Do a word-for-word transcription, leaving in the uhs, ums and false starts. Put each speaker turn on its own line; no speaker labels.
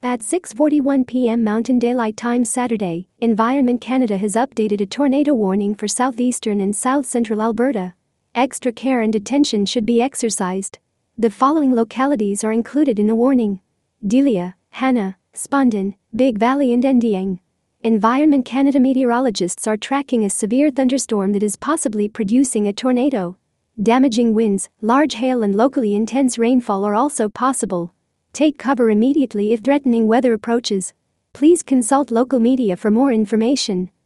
At six forty-one p m Mountain Daylight Time Saturday, Environment Canada has updated a tornado warning for southeastern and south-central Alberta. Extra care and attention should be exercised. The following localities are included in the warning: Delia, Hanna, Spondon, Big Valley and Endiang. Environment Canada meteorologists are tracking a severe thunderstorm that is possibly producing a tornado. Damaging winds, large hail and locally intense rainfall are also possible. Take cover immediately if threatening weather approaches. Please consult local media for more information.